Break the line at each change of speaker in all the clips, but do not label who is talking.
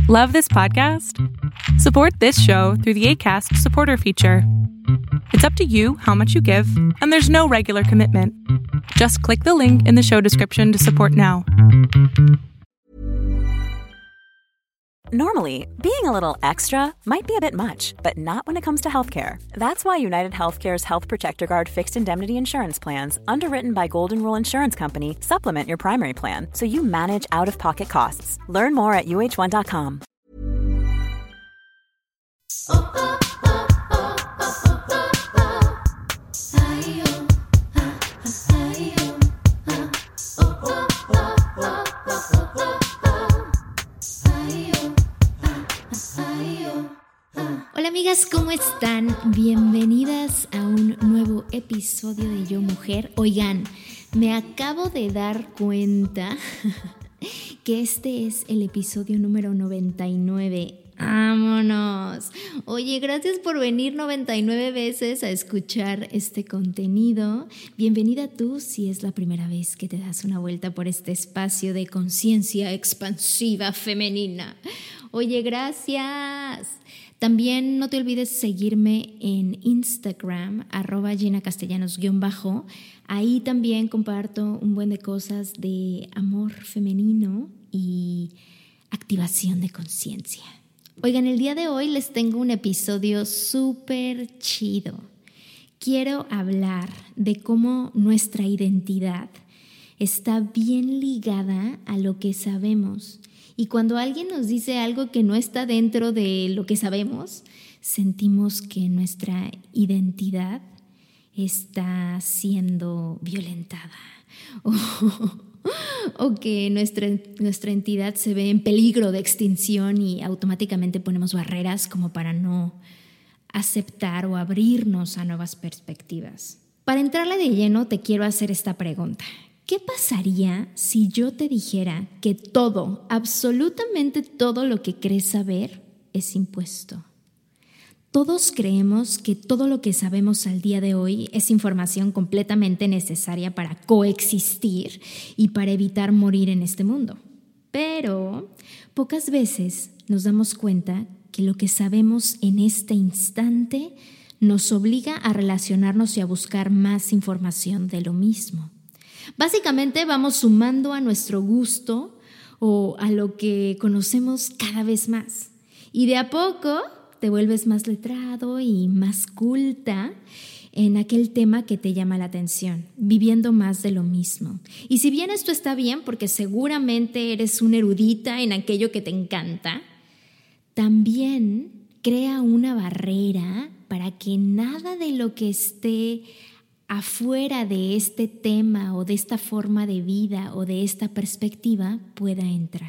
Love this podcast? Support this show through the Acast supporter feature. It's up to you how much you give, and there's no regular commitment. Just click the link in the show description to support now.
Normally, being a little extra might be a bit much, but not when it comes to healthcare. That's why United Healthcare's Health Protector Guard fixed indemnity insurance plans, underwritten by Golden Rule Insurance Company, supplement your primary plan so you manage out-of-pocket costs. Learn more at uh1.com.
Hola amigas, ¿cómo están? Bienvenidas a un nuevo episodio de Yo Mujer. Oigan, me acabo de dar cuenta que este es el episodio número 99. ¡Vámonos! Oye, gracias por venir 99 veces a escuchar este contenido. Bienvenida tú si es la primera vez que te das una vuelta por este espacio de conciencia expansiva femenina. Oye, gracias. También no te olvides seguirme en Instagram, @GinaCastellanos_. Ahí también comparto un buen de cosas de amor femenino y activación de conciencia. Oigan, el día de hoy les tengo un episodio súper chido. Quiero hablar de cómo nuestra identidad está bien ligada a lo que sabemos. Y cuando alguien nos dice algo que no está dentro de lo que sabemos, sentimos que nuestra identidad está siendo violentada o que nuestra entidad se ve en peligro de extinción y automáticamente ponemos barreras como para no aceptar o abrirnos a nuevas perspectivas. Para entrarle de lleno, te quiero hacer esta pregunta. ¿Qué pasaría si yo te dijera que todo, absolutamente todo lo que crees saber es impuesto? Todos creemos que todo lo que sabemos al día de hoy es información completamente necesaria para coexistir y para evitar morir en este mundo. Pero pocas veces nos damos cuenta que lo que sabemos en este instante nos obliga a relacionarnos y a buscar más información de lo mismo. Básicamente vamos sumando a nuestro gusto o a lo que conocemos cada vez más. Y de a poco te vuelves más letrado y más culta en aquel tema que te llama la atención, viviendo más de lo mismo. Y si bien esto está bien porque seguramente eres una erudita en aquello que te encanta, también crea una barrera para que nada de lo que esté afuera de este tema o de esta forma de vida o de esta perspectiva pueda entrar.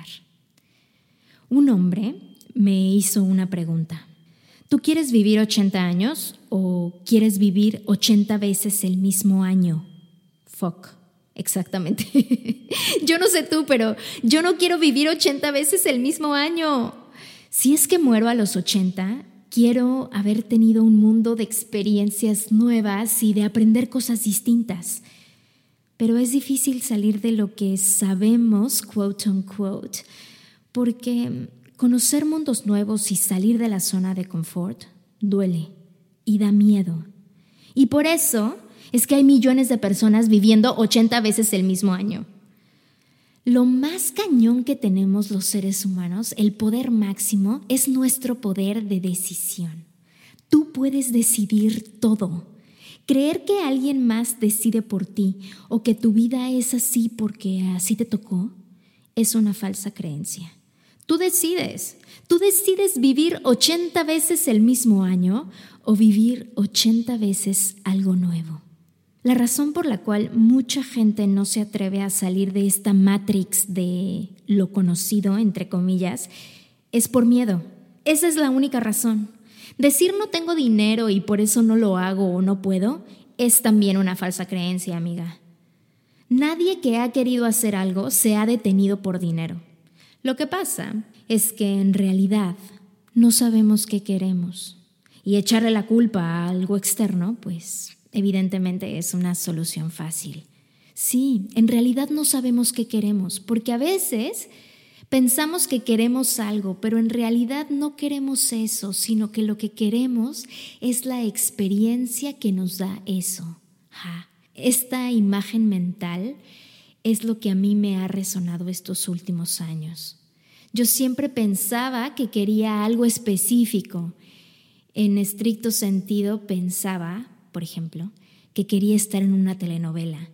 Un hombre me hizo una pregunta. ¿Tú quieres vivir 80 años o quieres vivir 80 veces el mismo año? Fuck, exactamente. Yo no sé tú, pero yo no quiero vivir 80 veces el mismo año. Si es que muero a los 80, quiero haber tenido un mundo de experiencias nuevas y de aprender cosas distintas. Pero es difícil salir de lo que sabemos, quote unquote, porque conocer mundos nuevos y salir de la zona de confort duele y da miedo. Y por eso es que hay millones de personas viviendo 80 veces el mismo año. Lo más cañón que tenemos los seres humanos, el poder máximo, es nuestro poder de decisión. Tú puedes decidir todo. Creer que alguien más decide por ti o que tu vida es así porque así te tocó es una falsa creencia. Tú decides vivir 80 veces el mismo año o vivir 80 veces algo nuevo. La razón por la cual mucha gente no se atreve a salir de esta matrix de lo conocido, entre comillas, es por miedo. Esa es la única razón. Decir no tengo dinero y por eso no lo hago o no puedo es también una falsa creencia, amiga. Nadie que ha querido hacer algo se ha detenido por dinero. Lo que pasa es que en realidad no sabemos qué queremos y echarle la culpa a algo externo, pues evidentemente es una solución fácil. Sí, en realidad no sabemos qué queremos, porque a veces Pensamos que queremos algo, pero en realidad no queremos eso, sino que lo que queremos es la experiencia que nos da eso. Esta imagen mental es lo que a mí me ha resonado estos últimos años. Yo siempre pensaba que quería algo específico. En estricto sentido pensaba, por ejemplo, que quería estar en una telenovela,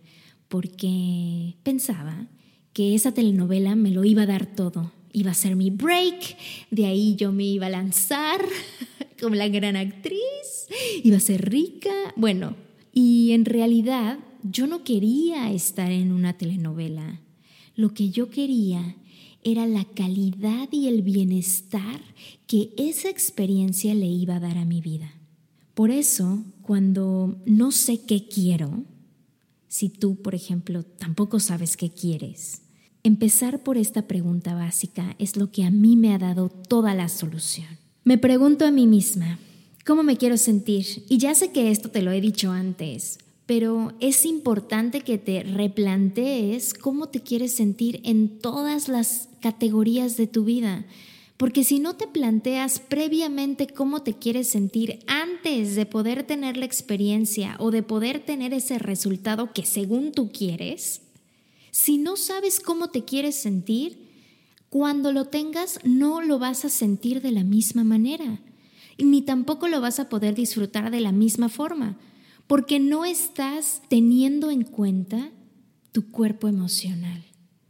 porque pensaba que esa telenovela me lo iba a dar todo. Iba a ser mi break, de ahí yo me iba a lanzar como la gran actriz, iba a ser rica. Bueno, y en realidad yo no quería estar en una telenovela. Lo que yo quería era la calidad y el bienestar que esa experiencia le iba a dar a mi vida. Por eso, cuando no sé qué quiero, si tú, por ejemplo, tampoco sabes qué quieres, empezar por esta pregunta básica es lo que a mí me ha dado toda la solución. Me pregunto a mí misma, ¿cómo me quiero sentir? Y ya sé que esto te lo he dicho antes, pero es importante que te replantees cómo te quieres sentir en todas las categorías de tu vida. Porque si no te planteas previamente cómo te quieres sentir antes de poder tener la experiencia o de poder tener ese resultado que según tú quieres, si no sabes cómo te quieres sentir, cuando lo tengas no lo vas a sentir de la misma manera, ni tampoco lo vas a poder disfrutar de la misma forma, porque no estás teniendo en cuenta tu cuerpo emocional,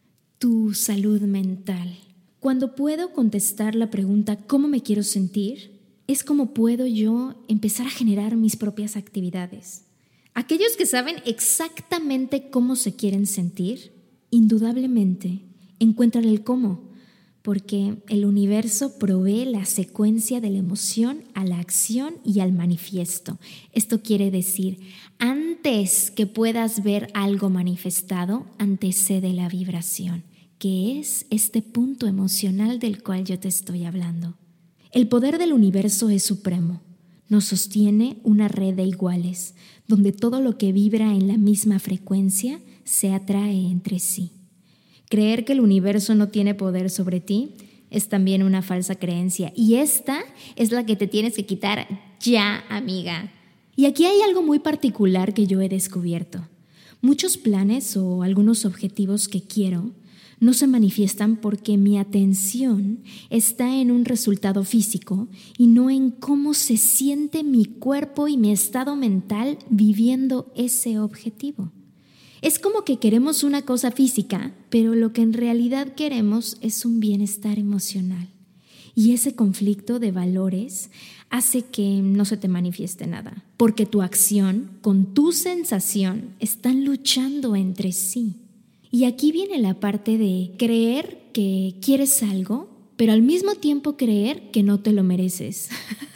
tu salud mental. Cuando puedo contestar la pregunta ¿cómo me quiero sentir? Es como puedo yo empezar a generar mis propias actividades. Aquellos que saben exactamente cómo se quieren sentir, indudablemente encuentran el cómo, porque el universo provee la secuencia de la emoción a la acción y al manifiesto. Esto quiere decir, antes que puedas ver algo manifestado, antecede la vibración, que es este punto emocional del cual yo te estoy hablando. El poder del universo es supremo. Nos sostiene una red de iguales, donde todo lo que vibra en la misma frecuencia se atrae entre sí. Creer que el universo no tiene poder sobre ti es también una falsa creencia, y esta es la que te tienes que quitar ya, amiga. Y aquí hay algo muy particular que yo he descubierto. Muchos planes o algunos objetivos que quiero no se manifiestan porque mi atención está en un resultado físico y no en cómo se siente mi cuerpo y mi estado mental viviendo ese objetivo. Es como que queremos una cosa física, pero lo que en realidad queremos es un bienestar emocional. Y ese conflicto de valores hace que no se te manifieste nada, porque tu acción con tu sensación están luchando entre sí. Y aquí viene la parte de creer que quieres algo, pero al mismo tiempo creer que no te lo mereces.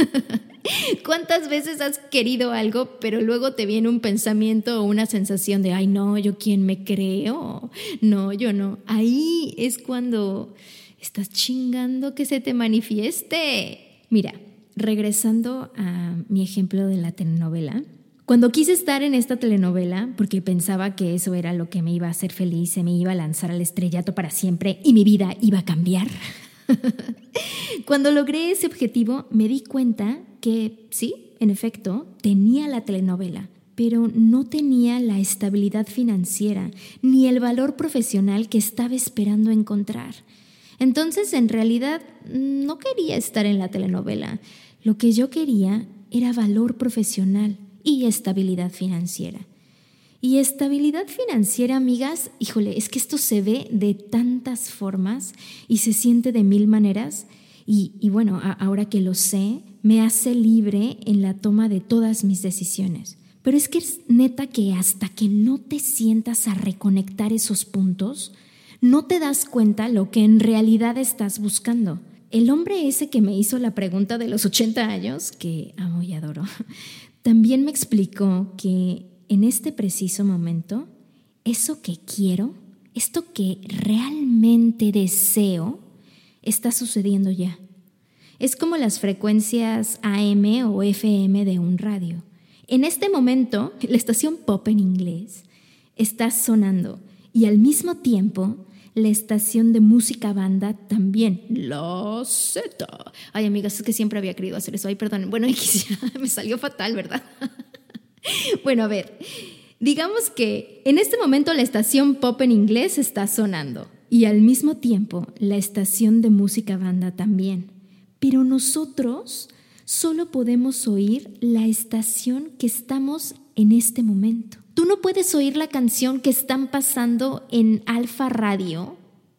¿Cuántas veces has querido algo, pero luego te viene un pensamiento o una sensación de, ay, no, ¿yo quién me creo? No, yo no. Ahí es cuando estás chingando que se te manifieste. Mira, regresando a mi ejemplo de la telenovela, cuando quise estar en esta telenovela, porque pensaba que eso era lo que me iba a hacer feliz, se me iba a lanzar al estrellato para siempre y mi vida iba a cambiar. Cuando logré ese objetivo, me di cuenta que sí, en efecto, tenía la telenovela, pero no tenía la estabilidad financiera ni el valor profesional que estaba esperando encontrar. Entonces, en realidad, no quería estar en la telenovela. Lo que yo quería era valor profesional y estabilidad financiera. Y estabilidad financiera, amigas, híjole, es que esto se ve de tantas formas y se siente de mil maneras. Y bueno, ahora que lo sé, me hace libre en la toma de todas mis decisiones. Pero es que es neta que hasta que no te sientas a reconectar esos puntos, no te das cuenta lo que en realidad estás buscando. El hombre ese que me hizo la pregunta de los 80 años, que amo y adoro, también me explicó que en este preciso momento, eso que quiero, esto que realmente deseo, está sucediendo ya. Es como las frecuencias AM o FM de un radio. En este momento, la estación pop en inglés está sonando y al mismo tiempo la estación de música banda también, la Z. Ay, amigas, es que siempre había querido hacer eso. Ay, perdón. Bueno, me salió fatal, ¿verdad? Bueno, a ver, digamos que en este momento la estación pop en inglés está sonando y al mismo tiempo la estación de música banda también. Pero nosotros solo podemos oír la estación que estamos en este momento. Tú no puedes oír la canción que están pasando en Alfa Radio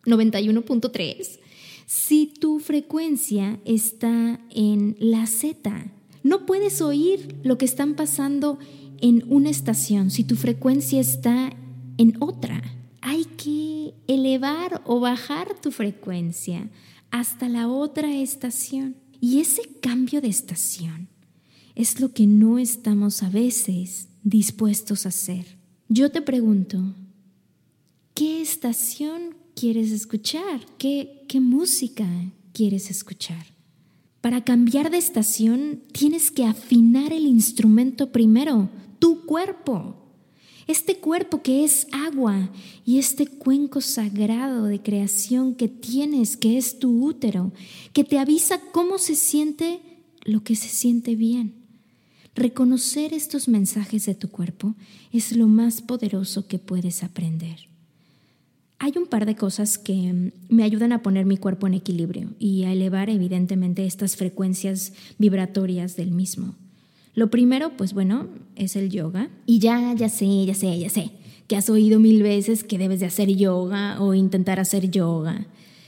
91.3 si tu frecuencia está en la Z. No puedes oír lo que están pasando en una estación si tu frecuencia está en otra. Hay que elevar o bajar tu frecuencia hasta la otra estación. Y ese cambio de estación es lo que no estamos a veces dispuestos a hacer. Yo te pregunto, ¿qué estación quieres escuchar? ¿Qué música quieres escuchar? Para cambiar de estación tienes que afinar el instrumento primero, tu cuerpo. Este cuerpo que es agua y este cuenco sagrado de creación que tienes, que es tu útero, que te avisa cómo se siente lo que se siente bien. Reconocer estos mensajes de tu cuerpo es lo más poderoso que puedes aprender. Hay un par de cosas que me ayudan a poner mi cuerpo en equilibrio y a elevar evidentemente estas frecuencias vibratorias del mismo. Lo primero, pues bueno, es el yoga. Y ya sé que has oído 1000 veces que debes de hacer yoga o intentar hacer yoga.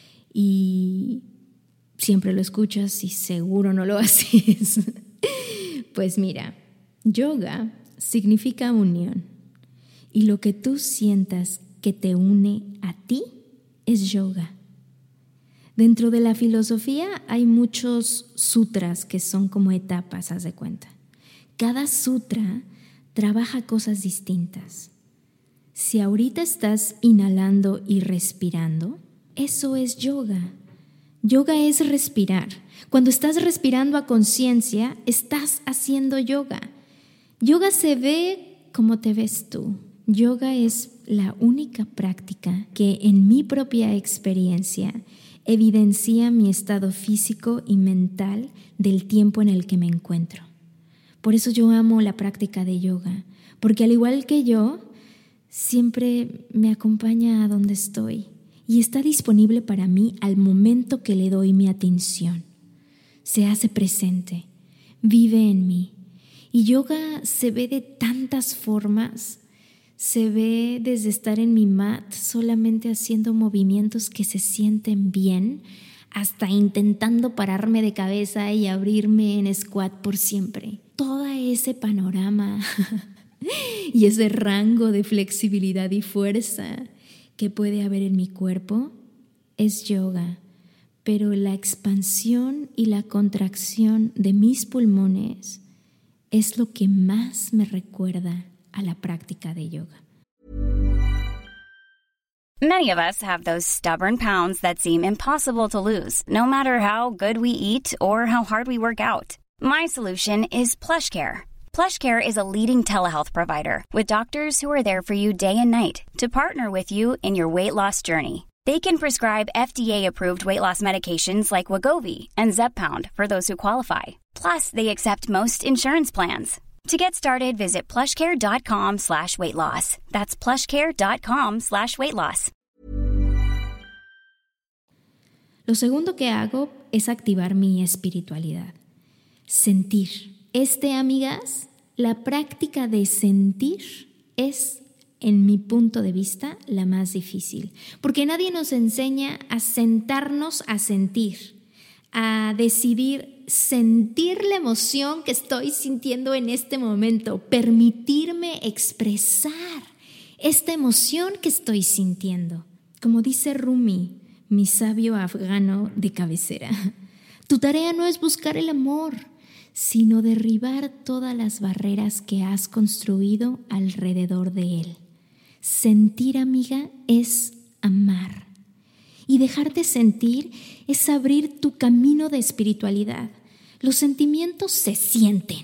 Y siempre lo escuchas y seguro no lo haces. Pues mira, yoga significa unión. Y lo que tú sientas que te une a ti es yoga. Dentro de la filosofía hay muchos sutras que son como etapas, haz de cuenta. Cada sutra trabaja cosas distintas. Si ahorita estás inhalando y respirando, eso es yoga. Yoga es respirar. Cuando estás respirando a conciencia, estás haciendo yoga. Yoga se ve como te ves tú. Yoga es la única práctica que en mi propia experiencia evidencia mi estado físico y mental del tiempo en el que me encuentro. Por eso yo amo la práctica de yoga, porque al igual que yo, siempre me acompaña a donde estoy y está disponible para mí al momento que le doy mi atención. Se hace presente, vive en mí. Y yoga se ve de tantas formas. Se ve desde estar en mi mat solamente haciendo movimientos que se sienten bien, hasta intentando pararme de cabeza y abrirme en squat por siempre. Todo ese panorama y ese rango de flexibilidad y fuerza que puede haber en mi cuerpo es yoga, pero la expansión y la contracción de mis pulmones es lo que más me recuerda a la práctica de yoga.
Many of us have those stubborn pounds that seem impossible to lose, no matter how good we eat or how hard we work out. My solution is PlushCare. PlushCare is a leading telehealth provider with doctors who are there for you day and night to partner with you in your weight loss journey. They can prescribe FDA-approved weight loss medications like Wegovy and Zepbound for those who qualify. Plus, they accept most insurance plans. To get started, visit plushcare.com/weightloss. That's plushcare.com/weightloss.
Lo segundo que hago es activar mi espiritualidad. Sentir. Amigas, la práctica de sentir es, en mi punto de vista, la más difícil. Porque nadie nos enseña a sentarnos a sentir, a decidir sentir la emoción que estoy sintiendo en este momento, permitirme expresar esta emoción que estoy sintiendo. Como dice Rumi, mi sabio afgano de cabecera, tu tarea no es buscar el amor, sino derribar todas las barreras que has construido alrededor de él. Sentir, amiga, es amar. Y dejar de sentir es abrir tu camino de espiritualidad. Los sentimientos se sienten,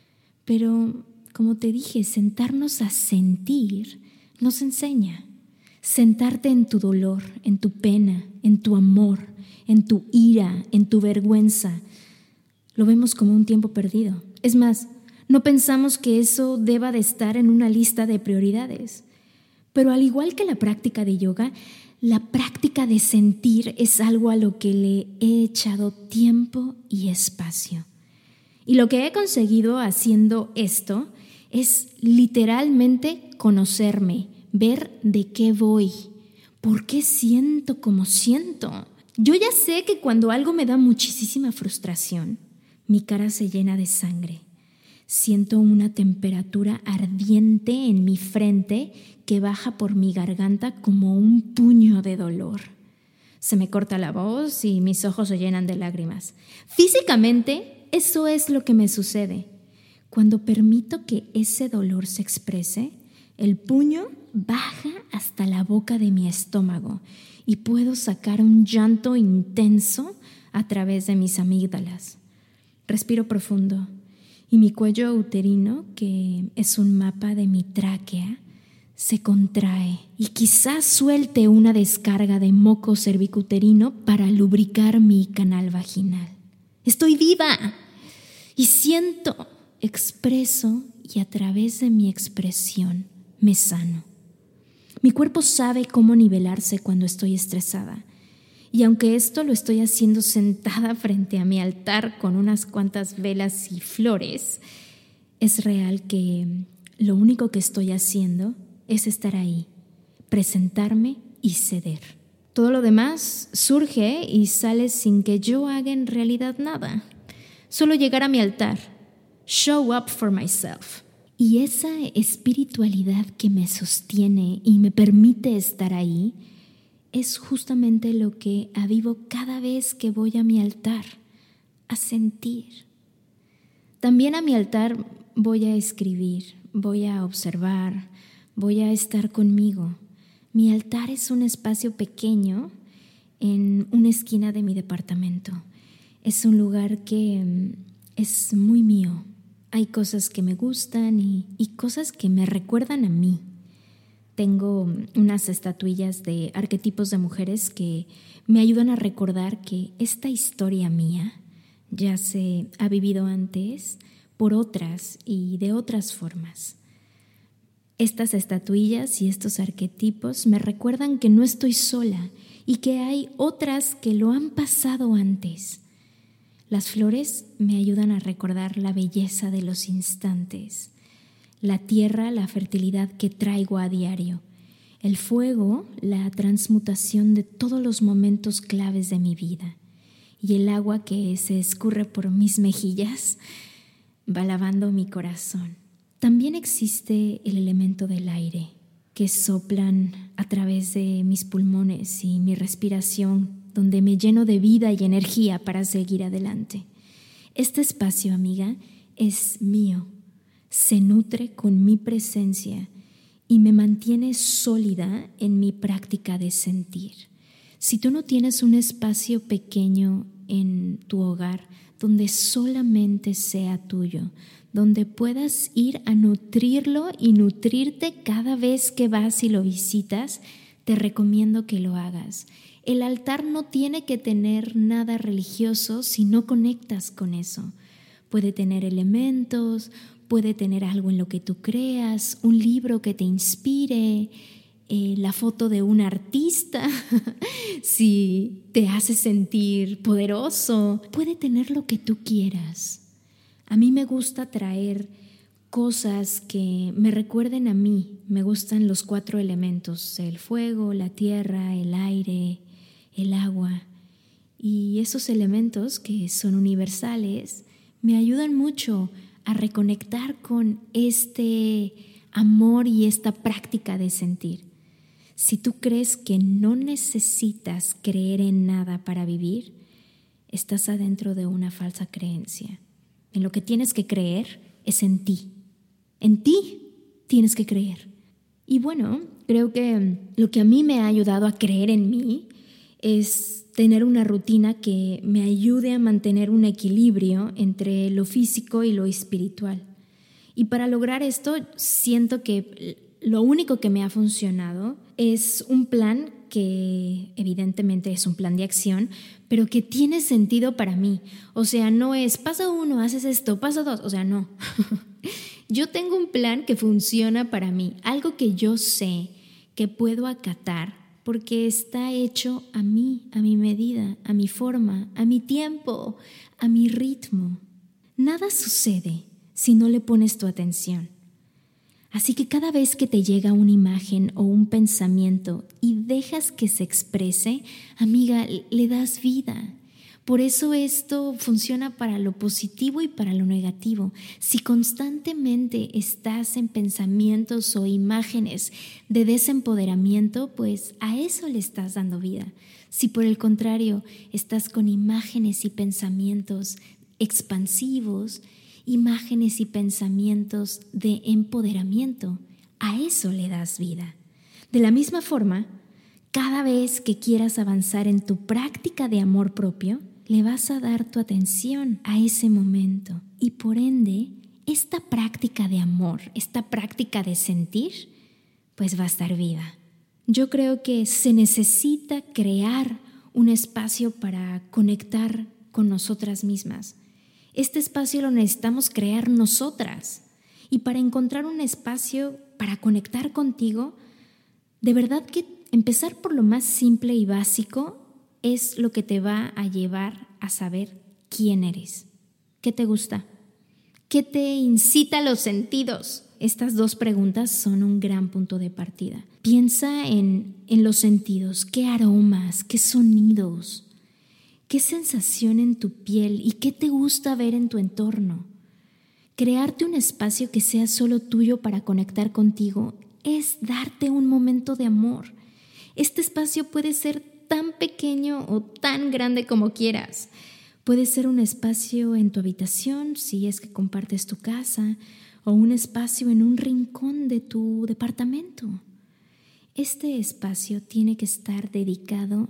pero como te dije, sentarnos a sentir nos enseña. Sentarte en tu dolor, en tu pena, en tu amor, en tu ira, en tu vergüenza, lo vemos como un tiempo perdido. Es más, no pensamos que eso deba de estar en una lista de prioridades. Pero al igual que la práctica de yoga, la práctica de sentir es algo a lo que le he echado tiempo y espacio. Y lo que he conseguido haciendo esto es literalmente conocerme, ver de qué voy, por qué siento como siento. Yo ya sé que cuando algo me da muchísima frustración, mi cara se llena de sangre. Siento una temperatura ardiente en mi frente que baja por mi garganta como un puño de dolor. Se me corta la voz y mis ojos se llenan de lágrimas. Físicamente, eso es lo que me sucede. Cuando permito que ese dolor se exprese, el puño baja hasta la boca de mi estómago y puedo sacar un llanto intenso a través de mis amígdalas. Respiro profundo. Y mi cuello uterino, que es un mapa de mi tráquea, se contrae y quizás suelte una descarga de moco cervicuterino para lubricar mi canal vaginal. ¡Estoy viva! Y siento, expreso y a través de mi expresión me sano. Mi cuerpo sabe cómo nivelarse cuando estoy estresada. Y aunque esto lo estoy haciendo sentada frente a mi altar con unas cuantas velas y flores, es real que lo único que estoy haciendo es estar ahí, presentarme y ceder. Todo lo demás surge y sale sin que yo haga en realidad nada. Solo llegar a mi altar, show up for myself. Y esa espiritualidad que me sostiene y me permite estar ahí es justamente lo que avivo cada vez que voy a mi altar, a sentir. También a mi altar voy a escribir, voy a observar, voy a estar conmigo. Mi altar es un espacio pequeño en una esquina de mi departamento. Es un lugar que es muy mío. Hay cosas que me gustan y cosas que me recuerdan a mí. Tengo unas estatuillas de arquetipos de mujeres que me ayudan a recordar que esta historia mía ya se ha vivido antes por otras y de otras formas. Estas estatuillas y estos arquetipos me recuerdan que no estoy sola y que hay otras que lo han pasado antes. Las flores me ayudan a recordar la belleza de los instantes. La tierra, la fertilidad que traigo a diario. El fuego, la transmutación de todos los momentos claves de mi vida. Y el agua que se escurre por mis mejillas va lavando mi corazón. También existe el elemento del aire, que soplan a través de mis pulmones y mi respiración, donde me lleno de vida y energía para seguir adelante. Este espacio, amiga, es mío. Se nutre con mi presencia y me mantiene sólida en mi práctica de sentir. Si tú no tienes un espacio pequeño en tu hogar donde solamente sea tuyo, donde puedas ir a nutrirlo y nutrirte cada vez que vas y lo visitas, te recomiendo que lo hagas. El altar no tiene que tener nada religioso si no conectas con eso. Puede tener elementos, puede tener algo en lo que tú creas, un libro que te inspire, la foto de un artista, si te hace sentir poderoso. Puede tener lo que tú quieras. A mí me gusta traer cosas que me recuerden a mí. Me gustan los 4 elementos: el fuego, la tierra, el aire, el agua. Y esos elementos que son universales me ayudan mucho a reconectar con este amor y esta práctica de sentir. Si tú crees que no necesitas creer en nada para vivir, estás adentro de una falsa creencia. En lo que tienes que creer es en ti. En ti tienes que creer. Y bueno, creo que lo que a mí me ha ayudado a creer en mí es tener una rutina que me ayude a mantener un equilibrio entre lo físico y lo espiritual. Y para lograr esto, siento que lo único que me ha funcionado es un plan que evidentemente es un plan de acción, pero que tiene sentido para mí. O sea, no es paso 1, haces esto, paso 2, o sea, no. Yo tengo un plan que funciona para mí, algo que yo sé que puedo acatar porque está hecho a mí, a mi medida, a mi forma, a mi tiempo, a mi ritmo. Nada sucede si no le pones tu atención. Así que cada vez que te llega una imagen o un pensamiento y dejas que se exprese, amiga, le das vida. Por eso esto funciona para lo positivo y para lo negativo. Si constantemente estás en pensamientos o imágenes de desempoderamiento, pues a eso le estás dando vida. Si por el contrario estás con imágenes y pensamientos expansivos, imágenes y pensamientos de empoderamiento, a eso le das vida. De la misma forma, cada vez que quieras avanzar en tu práctica de amor propio, le vas a dar tu atención a ese momento y por ende, esta práctica de amor, esta práctica de sentir, pues va a estar viva. Yo creo que se necesita crear un espacio para conectar con nosotras mismas. Este espacio lo necesitamos crear nosotras. Y para encontrar un espacio para conectar contigo, de verdad que empezar por lo más simple y básico es lo que te va a llevar a saber quién eres, qué te gusta, qué te incita a los sentidos. Estas 2 preguntas son un gran punto de partida. Piensa en los sentidos, qué aromas, qué sonidos, qué sensación en tu piel y qué te gusta ver en tu entorno. Crearte un espacio que sea solo tuyo para conectar contigo es darte un momento de amor. Este espacio puede ser tan pequeño o tan grande como quieras. Puede ser un espacio en tu habitación, si es que compartes tu casa, o un espacio en un rincón de tu departamento. Este espacio tiene que estar dedicado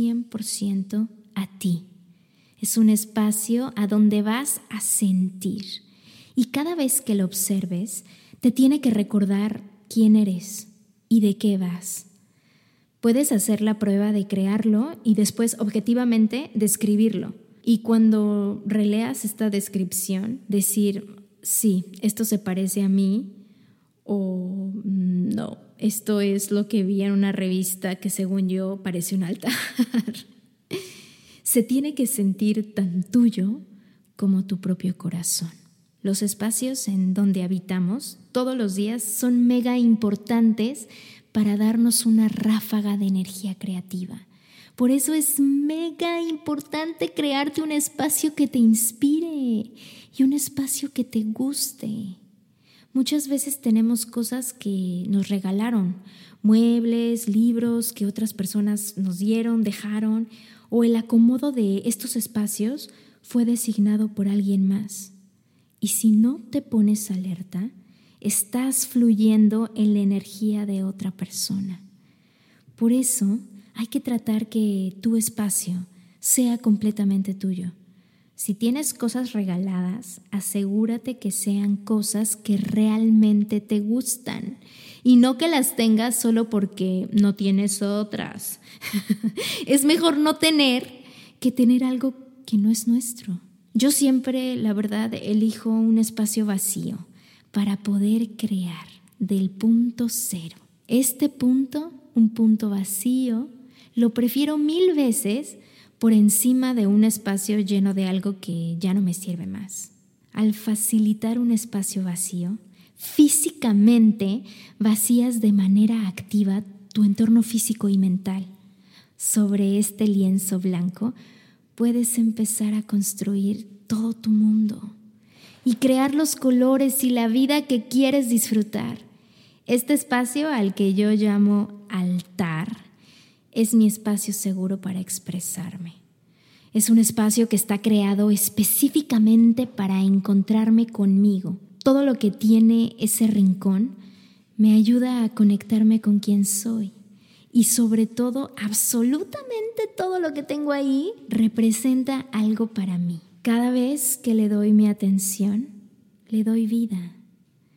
100% a ti. Es un espacio a donde vas a sentir. Y cada vez que lo observes, te tiene que recordar quién eres y de qué vas. Puedes hacer la prueba de crearlo y después objetivamente describirlo. Y cuando releas esta descripción, decir, sí, esto se parece a mí, o no, esto es lo que vi en una revista que según yo parece un altar. Se tiene que sentir tan tuyo como tu propio corazón. Los espacios en donde habitamos todos los días son mega importantes para darnos una ráfaga de energía creativa. Por eso es mega importante crearte un espacio que te inspire y un espacio que te guste. Muchas veces tenemos cosas que nos regalaron, muebles, libros que otras personas nos dieron, dejaron, o el acomodo de estos espacios fue designado por alguien más. Y si no te pones alerta, estás fluyendo en la energía de otra persona. Por eso hay que tratar que tu espacio sea completamente tuyo. Si tienes cosas regaladas, asegúrate que sean cosas que realmente te gustan y no que las tengas solo porque no tienes otras. Es mejor no tener que tener algo que no es nuestro. Yo siempre, la verdad, elijo un espacio vacío para poder crear del punto cero. Este punto, un punto vacío, lo prefiero 1000 veces por encima de un espacio lleno de algo que ya no me sirve más. Al facilitar un espacio vacío, físicamente vacías de manera activa tu entorno físico y mental. Sobre este lienzo blanco puedes empezar a construir todo tu mundo y crear los colores y la vida que quieres disfrutar. Este espacio, al que yo llamo altar, es mi espacio seguro para expresarme. Es un espacio que está creado específicamente para encontrarme conmigo. Todo lo que tiene ese rincón me ayuda a conectarme con quien soy. Y sobre todo, absolutamente todo lo que tengo ahí representa algo para mí. Cada vez que le doy mi atención, le doy vida.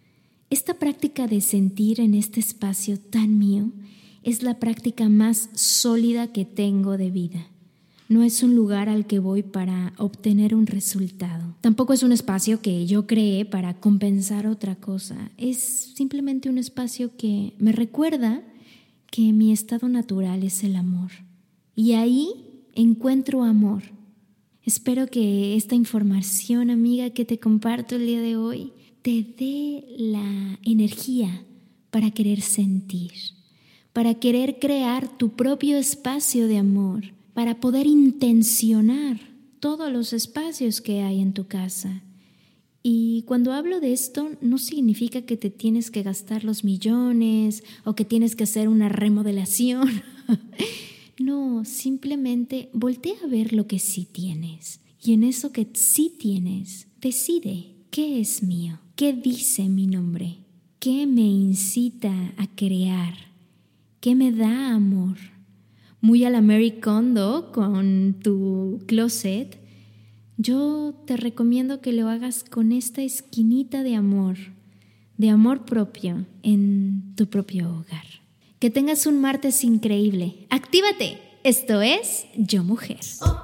Esta práctica de sentir en este espacio tan mío es la práctica más sólida que tengo de vida. No es un lugar al que voy para obtener un resultado. Tampoco es un espacio que yo creé para compensar otra cosa. Es simplemente un espacio que me recuerda que mi estado natural es el amor. Y ahí encuentro amor. Espero que esta información, amiga, que te comparto el día de hoy, te dé la energía para querer sentir, para querer crear tu propio espacio de amor, para poder intencionar todos los espacios que hay en tu casa. Y cuando hablo de esto, no significa que te tienes que gastar los millones o que tienes que hacer una remodelación. No, simplemente voltea a ver lo que sí tienes. Y en eso que sí tienes, decide qué es mío, qué dice mi nombre, qué me incita a crear, qué me da amor. Muy a la Marie Kondo con tu closet, yo te recomiendo que lo hagas con esta esquinita de amor propio en tu propio hogar. Que tengas un martes increíble. ¡Actívate! Esto es Yo Mujer.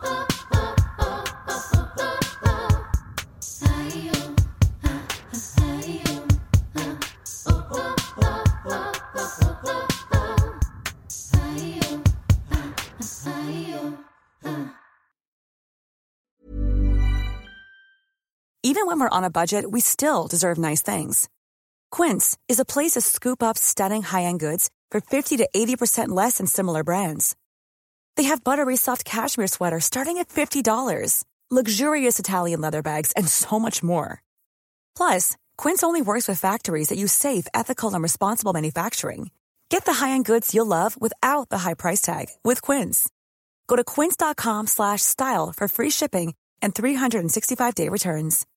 Even when we're on a budget, we still deserve nice things. Quince is a place to scoop up stunning high-end goods for 50 to 80% less than similar brands. They have buttery soft cashmere sweaters starting at $50, luxurious Italian leather bags, and so much more. Plus, Quince only works with factories that use safe, ethical, and responsible manufacturing. Get the high-end goods you'll love without the high price tag with Quince. Go to quince.com/style for free shipping and 365-day returns.